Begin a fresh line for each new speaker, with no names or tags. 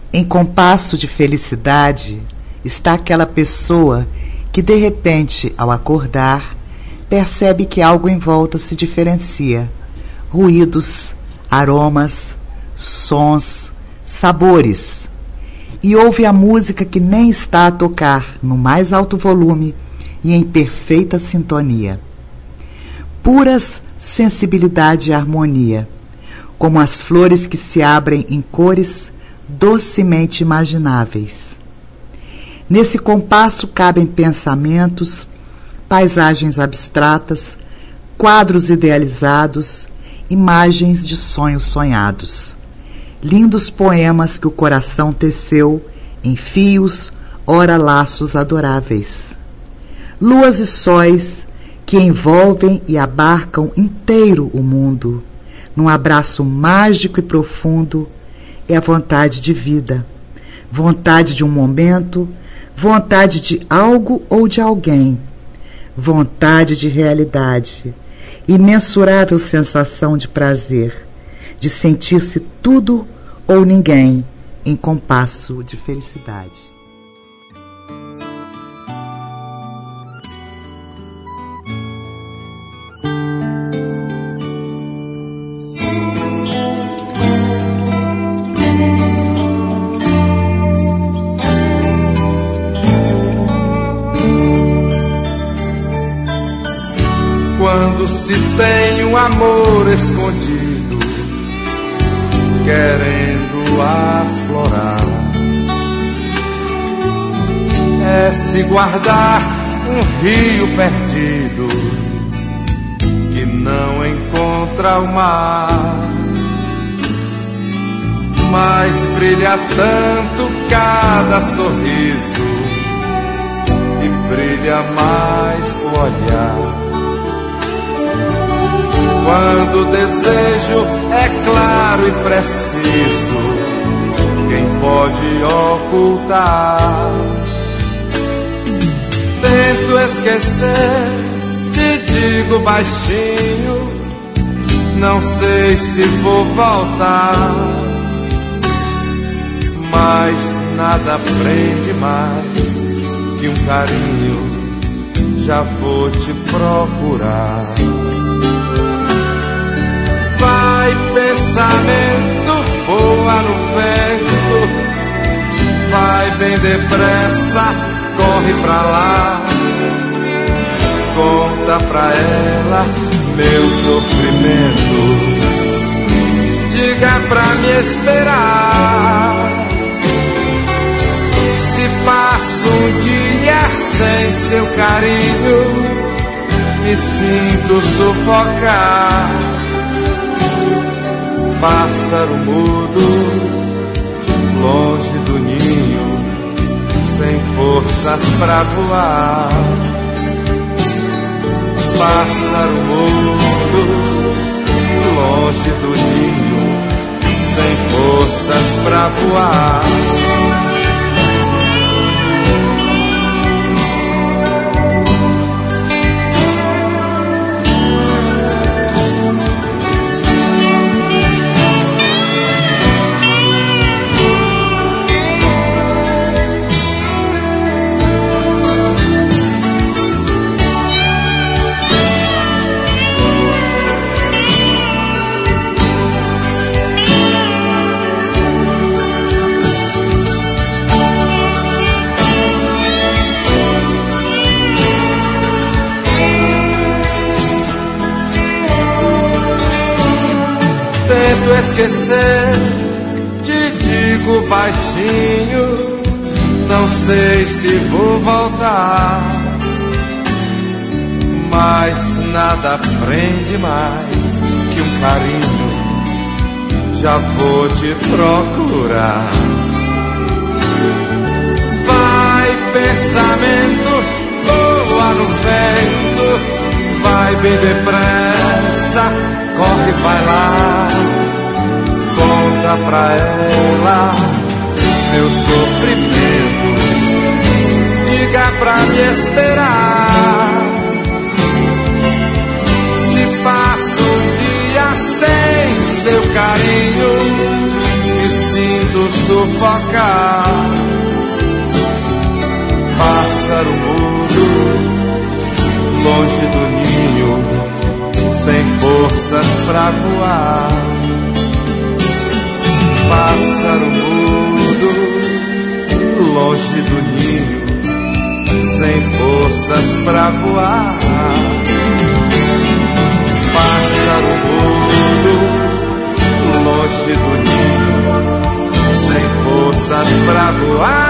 Em compasso de felicidade está aquela pessoa que de repente, ao acordar, percebe que algo em volta se diferencia. Ruídos, aromas, sons, sabores. E ouve a música que nem está a tocar no mais alto volume e em perfeita sintonia. Puras sensibilidade e harmonia, como as flores que se abrem em cores docemente imagináveis. Nesse compasso cabem pensamentos, paisagens abstratas, quadros idealizados, imagens de sonhos sonhados. Lindos poemas que o coração teceu em fios, ora laços adoráveis. Luas e sóis que envolvem e abarcam inteiro o mundo. Num abraço mágico e profundo é a vontade de vida, vontade de um momento, vontade de algo ou de alguém, vontade de realidade, imensurável sensação de prazer, de sentir-se tudo ou ninguém em compasso de felicidade.
Quando se tem um amor escondido, querendo aflorar, é se guardar um rio perdido que não encontra o mar. Mas brilha tanto cada sorriso e brilha mais o olhar. Quando o desejo é claro e preciso, quem pode ocultar? Tento esquecer, te digo baixinho, não sei se vou voltar. Mas nada prende mais que um carinho, já vou te procurar. Vai pensamento, voa no vento, vai bem depressa, corre pra lá. Conta pra ela meu sofrimento, diga pra me esperar. Se passo um dia sem seu carinho, me sinto sufocar. Pássaro mudo, longe do ninho, sem forças pra voar. Pássaro mudo, longe do ninho, sem forças pra voar. Tento esquecer, te digo baixinho, não sei se vou voltar. Mas nada prende mais que um carinho, já vou te procurar. Vai pensamento, voa no vento, vai bem depressa, corre, vai lá. Conta pra ela meu sofrimento, diga pra me esperar. Se passo um dia sem seu carinho, me sinto sufocar. Pássaro mudo, longe do ninho, sem forças pra voar. Pássaro mudo, longe do ninho, sem forças pra voar. Pássaro mudo, longe do ninho, sem forças pra voar.